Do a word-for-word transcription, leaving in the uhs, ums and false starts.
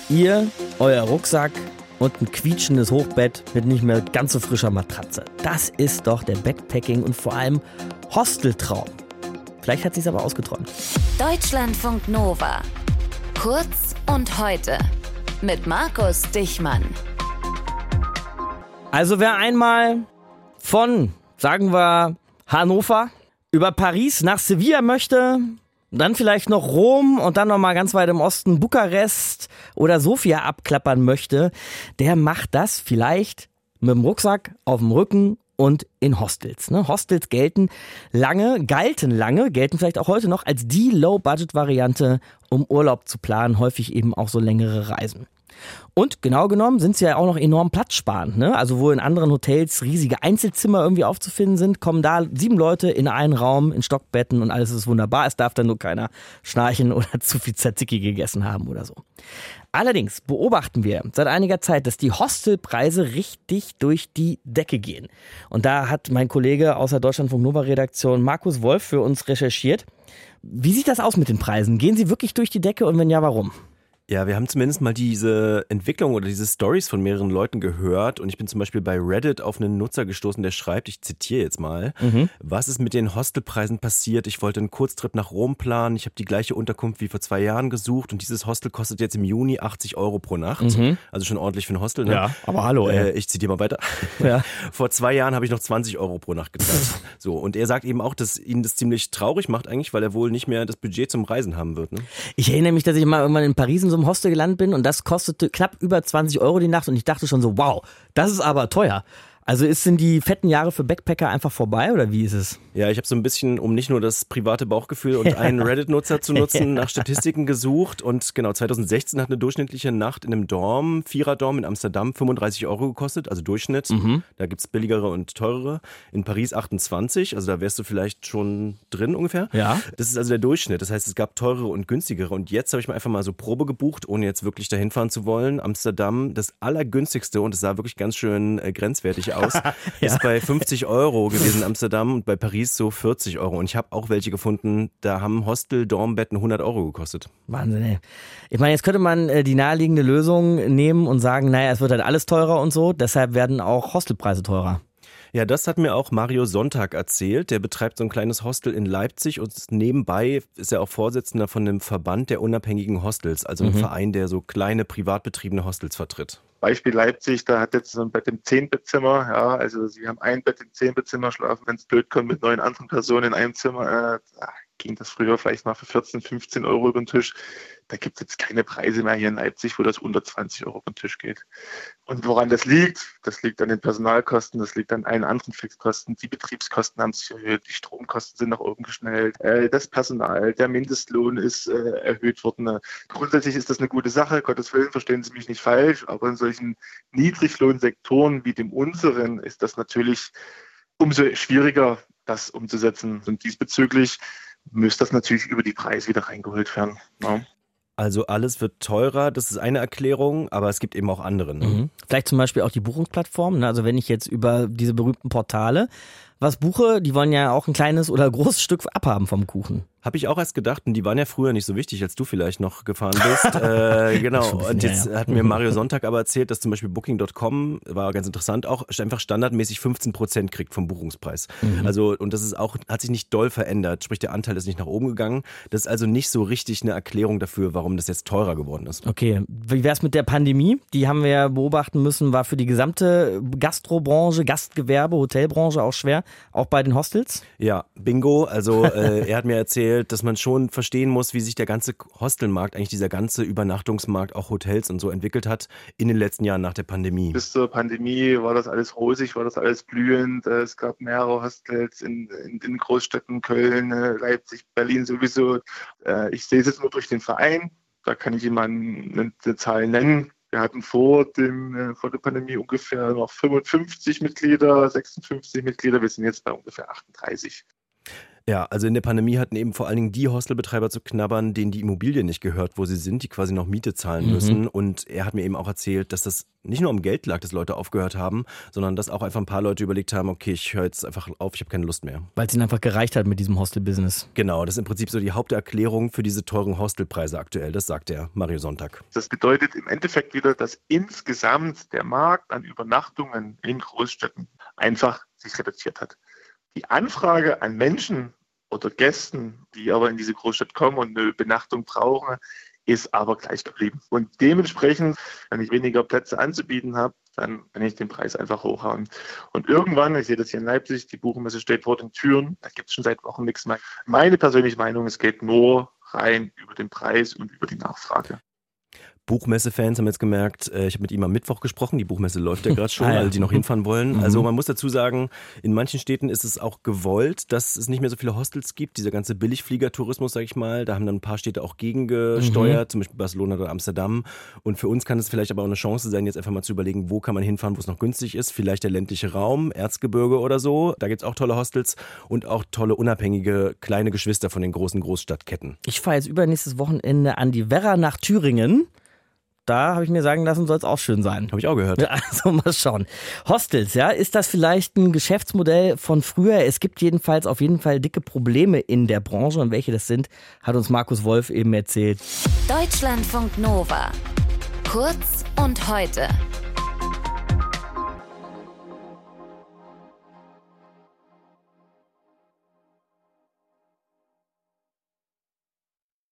Ihr, euer Rucksack und ein quietschendes Hochbett mit nicht mehr ganz so frischer Matratze. Das ist doch der Backpacking und vor allem Hosteltraum. Vielleicht hat sie es aber ausgeträumt. Deutschlandfunk Nova. Kurz und heute. Mit Markus Dichmann. Also wer einmal von, sagen wir, Hannover über Paris nach Sevilla möchte, dann vielleicht noch Rom und dann nochmal ganz weit im Osten Bukarest oder Sofia abklappern möchte, der macht das vielleicht mit dem Rucksack auf dem Rücken und in Hostels. Ne? Hostels gelten lange, galten lange, gelten vielleicht auch heute noch als die Low-Budget-Variante, um Urlaub zu planen, häufig eben auch so längere Reisen. Und genau genommen sind sie ja auch noch enorm platzsparend. Ne? Also wo in anderen Hotels riesige Einzelzimmer irgendwie aufzufinden sind, kommen da sieben Leute in einen Raum, in Stockbetten und alles ist wunderbar. Es darf dann nur keiner schnarchen oder zu viel Tzatziki gegessen haben oder so. Allerdings beobachten wir seit einiger Zeit, dass die Hostelpreise richtig durch die Decke gehen. Und da hat mein Kollege aus der Deutschlandfunk Nova Redaktion Markus Wolf für uns recherchiert. Wie sieht das aus mit den Preisen? Gehen sie wirklich durch die Decke und wenn ja, warum? Ja, wir haben zumindest mal diese Entwicklung oder diese Stories von mehreren Leuten gehört und ich bin zum Beispiel bei Reddit auf einen Nutzer gestoßen, der schreibt, ich zitiere jetzt mal, mhm. was ist mit den Hostelpreisen passiert? Ich wollte einen Kurztrip nach Rom planen, ich habe die gleiche Unterkunft wie vor zwei Jahren gesucht und dieses Hostel kostet jetzt im Juni achtzig Euro pro Nacht, mhm. also schon ordentlich für ein Hostel. Ne? Ja, aber hallo ey. Äh, ich zitiere mal weiter. Ja. Vor zwei Jahren habe ich noch zwanzig Euro pro Nacht gezahlt. So, und er sagt eben auch, dass ihn das ziemlich traurig macht eigentlich, weil er wohl nicht mehr das Budget zum Reisen haben wird. Ne? Ich erinnere mich, dass ich mal irgendwann in Paris in so einem Hostel gelandet bin und das kostete knapp über zwanzig Euro die Nacht und ich dachte schon so, wow, das ist aber teuer. Also ist, sind die fetten Jahre für Backpacker einfach vorbei oder wie ist es? Ja, ich habe so ein bisschen, um nicht nur das private Bauchgefühl und einen Reddit-Nutzer zu nutzen, nach Statistiken gesucht und genau, zwanzig sechzehn hat eine durchschnittliche Nacht in einem Dorm, Vierer-Dorm in Amsterdam fünfunddreißig Euro gekostet, also Durchschnitt. Mhm. Da gibt's billigere und teurere. In Paris achtundzwanzig, also da wärst du vielleicht schon drin ungefähr. Ja. Das ist also der Durchschnitt, das heißt, es gab teurere und günstigere und jetzt habe ich mir einfach mal so Probe gebucht, ohne jetzt wirklich dahin fahren zu wollen. Amsterdam, das allergünstigste und es sah wirklich ganz schön äh, grenzwertig aus, ja. ist bei fünfzig Euro gewesen in Amsterdam und bei Paris so vierzig Euro. Und ich habe auch welche gefunden, da haben Hostel-Dormbetten hundert Euro gekostet. Wahnsinn, ey. Ich meine, jetzt könnte man äh, die naheliegende Lösung nehmen und sagen, naja, es wird halt alles teurer und so, deshalb werden auch Hostelpreise teurer. Ja, das hat mir auch Mario Sonntag erzählt. Der betreibt so ein kleines Hostel in Leipzig und nebenbei ist er auch Vorsitzender von dem Verband der unabhängigen Hostels, also ein mhm. Verein, der so kleine privat betriebene Hostels vertritt. Beispiel Leipzig, da hat jetzt so ein Bett im zehn-Bettzimmer, ja, also sie haben ein Bett im zehn-Bettzimmer, schlafen, wenn es blöd kommt, mit neun anderen Personen in einem Zimmer. Äh, ging das früher vielleicht mal für vierzehn, fünfzehn Euro über den Tisch. Da gibt es jetzt keine Preise mehr hier in Leipzig, wo das unter zwanzig Euro über den Tisch geht. Und woran das liegt? Das liegt an den Personalkosten, das liegt an allen anderen Fixkosten. Die Betriebskosten haben sich erhöht, die Stromkosten sind nach oben geschnellt, äh, das Personal, der Mindestlohn ist äh, erhöht worden. Grundsätzlich ist das eine gute Sache, Gottes Willen, verstehen Sie mich nicht falsch, aber in solchen Niedriglohnsektoren wie dem unseren ist das natürlich umso schwieriger, das umzusetzen. Und diesbezüglich müsste das natürlich über die Preise wieder reingeholt werden. Ja. Also alles wird teurer, das ist eine Erklärung, aber es gibt eben auch andere. Ne? Mhm. Vielleicht zum Beispiel auch die Buchungsplattformen. Also wenn ich jetzt über diese berühmten Portale was buche, die wollen ja auch ein kleines oder großes Stück abhaben vom Kuchen. Habe ich auch erst gedacht und die waren ja früher nicht so wichtig, als du vielleicht noch gefahren bist. äh, genau, und jetzt ja, ja. hat mir Mario Sonntag aber erzählt, dass zum Beispiel Booking Punkt com, war ganz interessant, auch einfach standardmäßig fünfzehn Prozent kriegt vom Buchungspreis. Mhm. Also und das ist auch, hat sich nicht doll verändert, sprich der Anteil ist nicht nach oben gegangen. Das ist also nicht so richtig eine Erklärung dafür, warum das jetzt teurer geworden ist. Okay, wie wäre es mit der Pandemie? Die haben wir ja beobachten müssen, war für die gesamte Gastrobranche, Gastgewerbe, Hotelbranche auch schwer, auch bei den Hostels? Ja, bingo. Also äh, er hat mir erzählt, dass man schon verstehen muss, wie sich der ganze Hostelmarkt, eigentlich dieser ganze Übernachtungsmarkt, auch Hotels und so entwickelt hat in den letzten Jahren nach der Pandemie. Bis zur Pandemie war das alles rosig, war das alles blühend. Es gab mehrere Hostels in, in den Großstädten Köln, Leipzig, Berlin sowieso. Ich sehe es jetzt nur durch den Verein. Da kann ich Ihnen mal eine, eine Zahl nennen. Wir hatten vor, dem, vor der Pandemie ungefähr noch fünfundfünfzig Mitglieder, sechsundfünfzig Mitglieder. Wir sind jetzt bei ungefähr achtunddreißig. Ja, also in der Pandemie hatten eben vor allen Dingen die Hostelbetreiber zu knabbern, denen die Immobilie nicht gehört, wo sie sind, die quasi noch Miete zahlen Mhm. müssen. Und er hat mir eben auch erzählt, dass das nicht nur um Geld lag, dass Leute aufgehört haben, sondern dass auch einfach ein paar Leute überlegt haben, okay, ich höre jetzt einfach auf, ich habe keine Lust mehr. Weil es ihnen einfach gereicht hat mit diesem Hostel-Business. Genau, das ist im Prinzip so die Haupterklärung für diese teuren Hostelpreise aktuell, das sagt er, Mario Sonntag. Das bedeutet im Endeffekt wieder, dass insgesamt der Markt an Übernachtungen in Großstädten einfach sich reduziert hat. Die Anfrage an Menschen oder Gästen, die aber in diese Großstadt kommen und eine Übernachtung brauchen, ist aber gleich geblieben. Und dementsprechend, wenn ich weniger Plätze anzubieten habe, dann kann ich den Preis einfach hochhauen. Und irgendwann, ich sehe das hier in Leipzig, die Buchmesse steht vor den Türen, da gibt es schon seit Wochen nichts mehr. Meine persönliche Meinung, es geht nur rein über den Preis und über die Nachfrage. Buchmesse-Fans haben jetzt gemerkt, äh, ich habe mit ihm am Mittwoch gesprochen, die Buchmesse läuft ja gerade schon, Ah ja. alle, die noch hinfahren wollen. Mhm. Also man muss dazu sagen, in manchen Städten ist es auch gewollt, dass es nicht mehr so viele Hostels gibt, dieser ganze Billigfliegertourismus, sag ich mal, da haben dann ein paar Städte auch gegengesteuert, mhm. zum Beispiel Barcelona oder Amsterdam. Und für uns kann es vielleicht aber auch eine Chance sein, jetzt einfach mal zu überlegen, wo kann man hinfahren, wo es noch günstig ist, vielleicht der ländliche Raum, Erzgebirge oder so, da gibt es auch tolle Hostels und auch tolle unabhängige kleine Geschwister von den großen Großstadtketten. Ich fahre jetzt übernächstes Wochenende an die Werra nach Thüringen. Da habe ich mir sagen lassen, soll es auch schön sein. Habe ich auch gehört. Ja, also mal schauen. Hostels, ja, ist das vielleicht ein Geschäftsmodell von früher? Es gibt jedenfalls auf jeden Fall dicke Probleme in der Branche. Und welche das sind, hat uns Markus Wolf eben erzählt. Deutschlandfunk Nova. Kurz und heute.